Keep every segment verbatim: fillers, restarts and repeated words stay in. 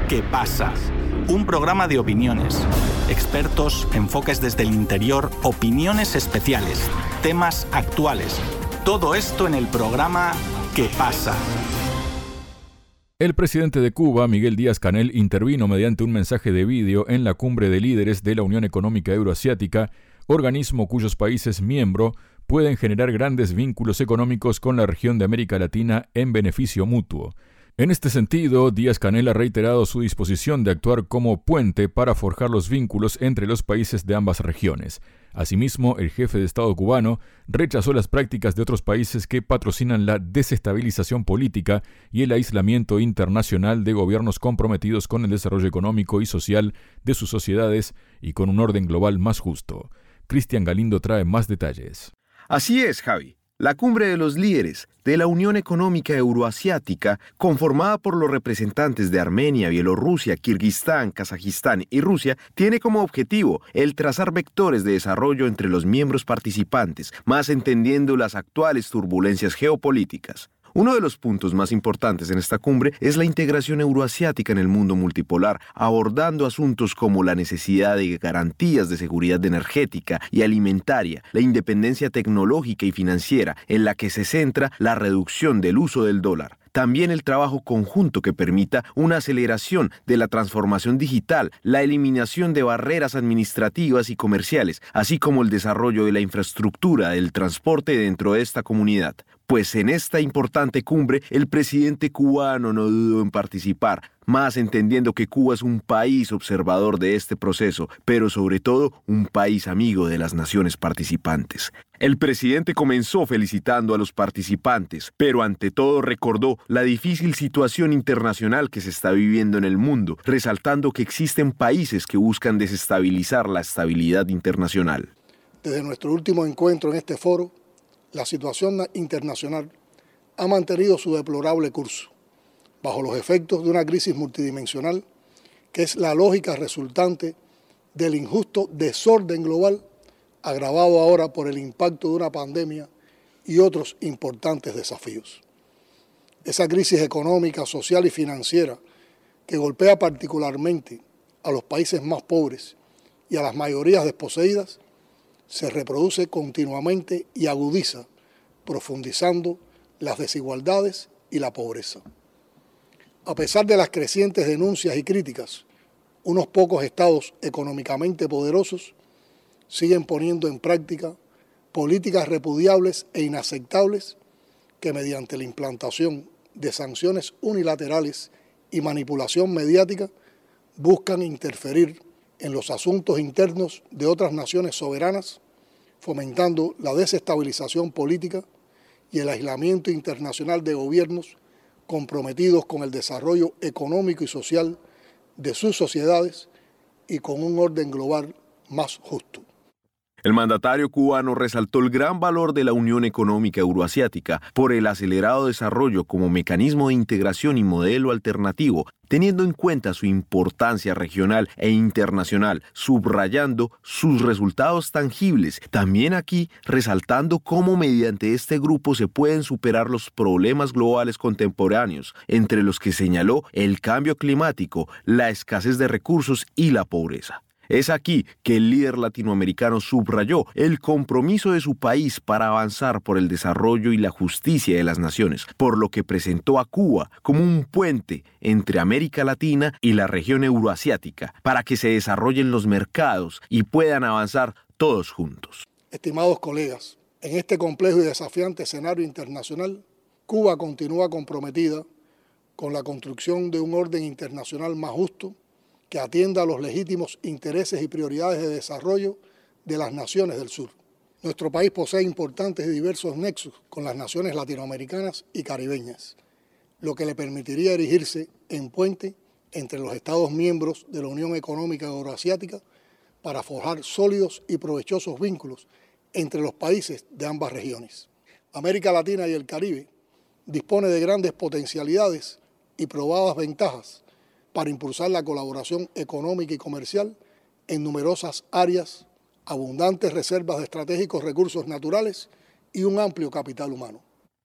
¿Qué pasa? Un programa de opiniones, expertos, enfoques desde el interior, opiniones especiales, temas actuales. Todo esto en el programa ¿Qué pasa? El presidente de Cuba, Miguel Díaz-Canel, intervino mediante un mensaje de vídeo en la cumbre de líderes de la Unión Económica Euroasiática, organismo cuyos países miembros pueden generar grandes vínculos económicos con la región de América Latina en beneficio mutuo. En este sentido, Díaz-Canel ha reiterado su disposición de actuar como puente para forjar los vínculos entre los países de ambas regiones. Asimismo, el jefe de Estado cubano rechazó las prácticas de otros países que patrocinan la desestabilización política y el aislamiento internacional de gobiernos comprometidos con el desarrollo económico y social de sus sociedades y con un orden global más justo. Cristian Galindo trae más detalles. Así es, Javi. La cumbre de los líderes de la Unión Económica Euroasiática, conformada por los representantes de Armenia, Bielorrusia, Kirguistán, Kazajistán y Rusia, tiene como objetivo el trazar vectores de desarrollo entre los miembros participantes, más entendiendo las actuales turbulencias geopolíticas. Uno de los puntos más importantes en esta cumbre es la integración euroasiática en el mundo multipolar, abordando asuntos como la necesidad de garantías de seguridad energética y alimentaria, la independencia tecnológica y financiera, en la que se centra la reducción del uso del dólar. También el trabajo conjunto que permita una aceleración de la transformación digital, la eliminación de barreras administrativas y comerciales, así como el desarrollo de la infraestructura del transporte dentro de esta comunidad. Pues en esta importante cumbre el presidente cubano no dudó en participar, más entendiendo que Cuba es un país observador de este proceso, pero sobre todo un país amigo de las naciones participantes. El presidente comenzó felicitando a los participantes, pero ante todo recordó la difícil situación internacional que se está viviendo en el mundo, resaltando que existen países que buscan desestabilizar la estabilidad internacional. Desde nuestro último encuentro en este foro, la situación internacional ha mantenido su deplorable curso, bajo los efectos de una crisis multidimensional que es la lógica resultante del injusto desorden global agravado ahora por el impacto de una pandemia y otros importantes desafíos. Esa crisis económica, social y financiera que golpea particularmente a los países más pobres y a las mayorías desposeídas se reproduce continuamente y agudiza, profundizando las desigualdades y la pobreza. A pesar de las crecientes denuncias y críticas, unos pocos estados económicamente poderosos siguen poniendo en práctica políticas repudiables e inaceptables que mediante la implantación de sanciones unilaterales y manipulación mediática buscan interferir en los asuntos internos de otras naciones soberanas, fomentando la desestabilización política y el aislamiento internacional de gobiernos comprometidos con el desarrollo económico y social de sus sociedades y con un orden global más justo. El mandatario cubano resaltó el gran valor de la Unión Económica Euroasiática por el acelerado desarrollo como mecanismo de integración y modelo alternativo, teniendo en cuenta su importancia regional e internacional, subrayando sus resultados tangibles. También aquí resaltando cómo mediante este grupo se pueden superar los problemas globales contemporáneos, entre los que señaló el cambio climático, la escasez de recursos y la pobreza. Es aquí que el líder latinoamericano subrayó el compromiso de su país para avanzar por el desarrollo y la justicia de las naciones, por lo que presentó a Cuba como un puente entre América Latina y la región euroasiática, para que se desarrollen los mercados y puedan avanzar todos juntos. Estimados colegas, en este complejo y desafiante escenario internacional, Cuba continúa comprometida con la construcción de un orden internacional más justo, que atienda a los legítimos intereses y prioridades de desarrollo de las naciones del sur. Nuestro país posee importantes y diversos nexos con las naciones latinoamericanas y caribeñas, lo que le permitiría erigirse en puente entre los Estados miembros de la Unión Económica Euroasiática para forjar sólidos y provechosos vínculos entre los países de ambas regiones. América Latina y el Caribe dispone de grandes potencialidades y probadas ventajas para impulsar la colaboración económica y comercial en numerosas áreas, abundantes reservas de estratégicos recursos naturales y un amplio capital humano.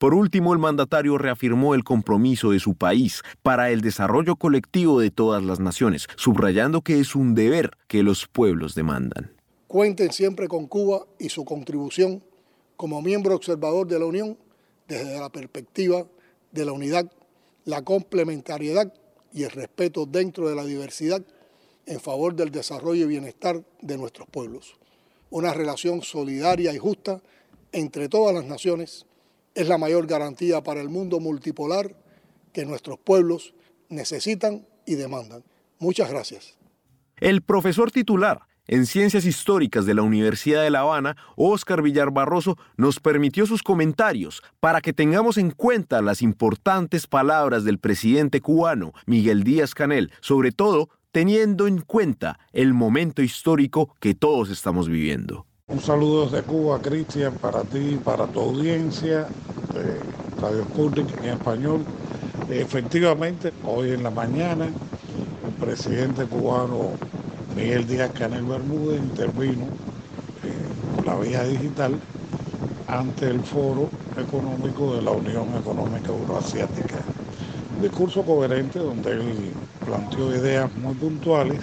Por último, el mandatario reafirmó el compromiso de su país para el desarrollo colectivo de todas las naciones, subrayando que es un deber que los pueblos demandan. Cuenten siempre con Cuba y su contribución como miembro observador de la Unión desde la perspectiva de la unidad, la complementariedad y el respeto dentro de la diversidad en favor del desarrollo y bienestar de nuestros pueblos. Una relación solidaria y justa entre todas las naciones es la mayor garantía para el mundo multipolar que nuestros pueblos necesitan y demandan. Muchas gracias. El profesor titular en Ciencias Históricas de la Universidad de La Habana, Óscar Villar Barroso, nos permitió sus comentarios para que tengamos en cuenta las importantes palabras del presidente cubano, Miguel Díaz-Canel, sobre todo teniendo en cuenta el momento histórico que todos estamos viviendo. Un saludo desde Cuba, Cristian, para ti, para tu audiencia de Radio Sputnik en español. Efectivamente, hoy en la mañana, el presidente cubano Miguel Díaz-Canel Bermúdez intervino eh, por la vía digital ante el Foro Económico de la Unión Económica Euroasiática. Un discurso coherente donde él planteó ideas muy puntuales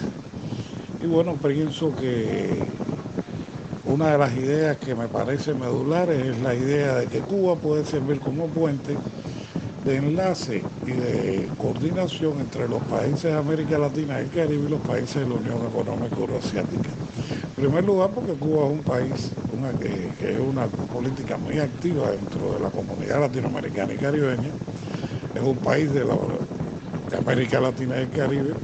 y bueno, pienso que una de las ideas que me parece medulares es la idea de que Cuba puede servir como puente de enlace y de coordinación entre los países de América Latina y el Caribe y los países de la Unión Económica Euroasiática. En primer lugar, porque Cuba es un país una, que, que es una política muy activa dentro de la comunidad latinoamericana y caribeña. Es un país de, la, de América Latina y el Caribe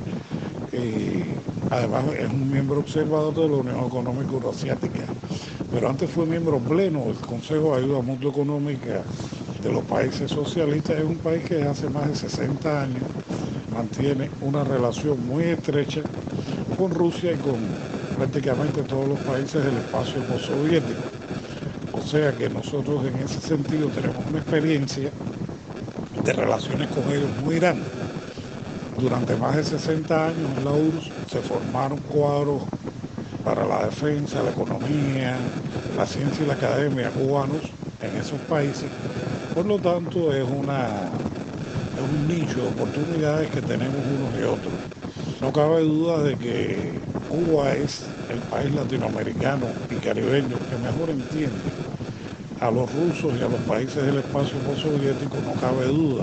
y además es un miembro observador de la Unión Económica Euroasiática. Pero antes fue miembro pleno del Consejo de Ayuda Mutua Económica de los países socialistas. Es un país que desde hace más de sesenta años mantiene una relación muy estrecha con Rusia y con prácticamente todos los países del espacio postsoviético. O sea que nosotros en ese sentido tenemos una experiencia de relaciones con ellos muy grande. Durante más de sesenta años en la U R S S se formaron cuadros para la defensa, la economía, la ciencia y la academia cubanos en esos países. Por lo tanto, es, una, es un nicho de oportunidades que tenemos unos y otros. No cabe duda de que Cuba es el país latinoamericano y caribeño que mejor entiende a los rusos y a los países del espacio postsoviético. No cabe duda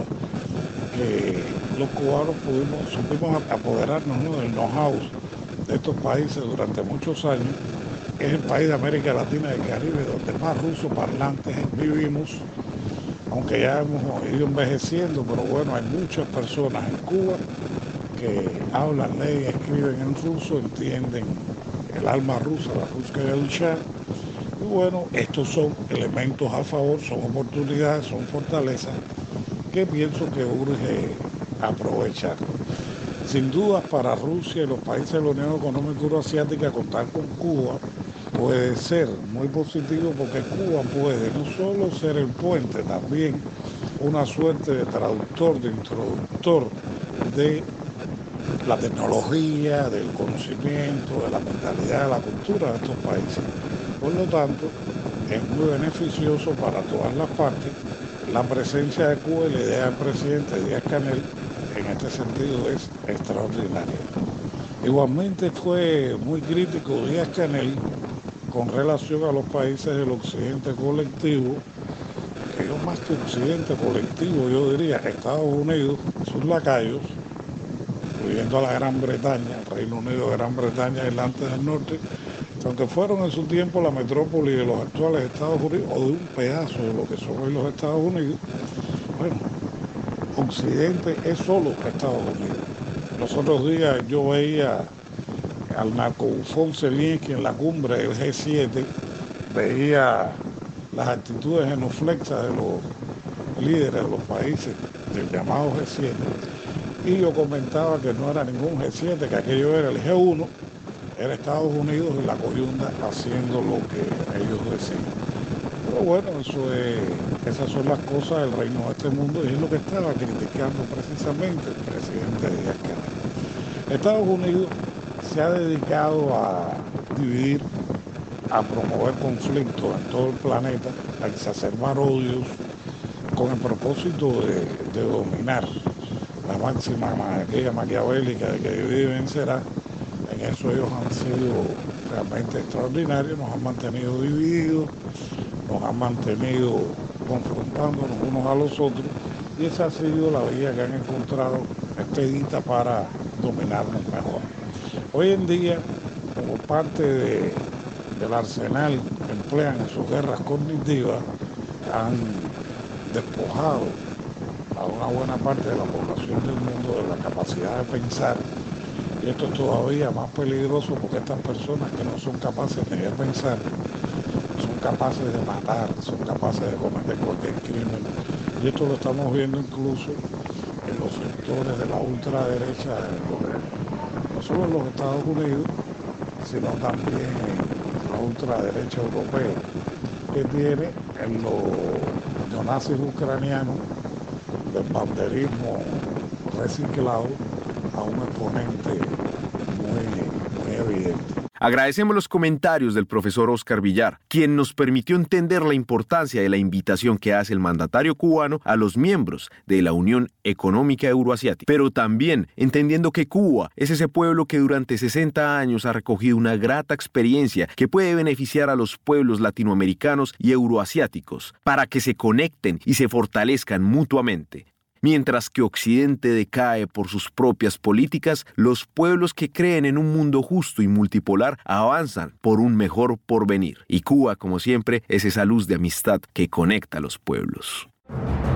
que los cubanos pudimos, supimos apoderarnos, ¿no?, del know-how de estos países durante muchos años. Es el país de América Latina y el Caribe donde más rusos parlantes vivimos, aunque ya hemos ido envejeciendo, pero bueno, hay muchas personas en Cuba que hablan, leen, escriben en ruso, entienden el alma rusa, la ruska del Shah. Y bueno, estos son elementos a favor, son oportunidades, son fortalezas que pienso que urge aprovechar. Sin duda, para Rusia y los países de la Unión Económica Euroasiática, contar con Cuba puede ser muy positivo porque Cuba puede no solo ser el puente, también una suerte de traductor, de introductor de la tecnología, del conocimiento, de la mentalidad, de la cultura de estos países. Por lo tanto, es muy beneficioso para todas las partes la presencia de Cuba y la idea del presidente Díaz-Canel en este sentido es extraordinaria. Igualmente fue muy crítico Díaz-Canel con relación a los países del occidente colectivo, que yo más que occidente colectivo, yo diría Estados Unidos, sus lacayos, incluyendo a la Gran Bretaña, Reino Unido, Gran Bretaña, Irlanda del Norte, aunque fueron en su tiempo la metrópoli de los actuales Estados Unidos, o de un pedazo de lo que son hoy los Estados Unidos. Bueno, Occidente es solo Estados Unidos. Los otros días yo veía al narcobufón Zelensky en la cumbre del G siete, veía las actitudes genuflexas de los líderes de los países del llamado G siete, y yo comentaba que no era ningún G siete, que aquello era el G uno, era Estados Unidos y la coyunda haciendo lo que ellos decían. Pero bueno, eso es, esas son las cosas del reino de este mundo y es lo que estaba criticando precisamente el presidente Díaz-Canel. Estados Unidos se ha dedicado a dividir, a promover conflictos en todo el planeta, a exacerbar odios con el propósito de, de dominar la máxima aquella maquiavélica de que divide y vencerá. En eso ellos han sido realmente extraordinarios, nos han mantenido divididos, nos han mantenido confrontándonos unos a los otros, y esa ha sido la vía que han encontrado expedita para dominarnos mejor. Hoy en día, como parte de, del arsenal que emplean en sus guerras cognitivas, han despojado a una buena parte de la población del mundo de la capacidad de pensar, y esto es todavía más peligroso porque estas personas que no son capaces ni de pensar, son capaces de matar, son capaces de cometer cualquier crimen, y esto lo estamos viendo incluso en los sectores de la ultraderecha, no solo en los Estados Unidos, sino también en la ultraderecha europea, que tiene en los neonazis ucranianos del banderismo reciclado a un exponente muy, muy evidente. Agradecemos los comentarios del profesor Óscar Villar, quien nos permitió entender la importancia de la invitación que hace el mandatario cubano a los miembros de la Unión Económica Euroasiática, pero también entendiendo que Cuba es ese pueblo que durante sesenta años ha recogido una grata experiencia que puede beneficiar a los pueblos latinoamericanos y euroasiáticos para que se conecten y se fortalezcan mutuamente. Mientras que Occidente decae por sus propias políticas, los pueblos que creen en un mundo justo y multipolar avanzan por un mejor porvenir. Y Cuba, como siempre, es esa luz de amistad que conecta a los pueblos.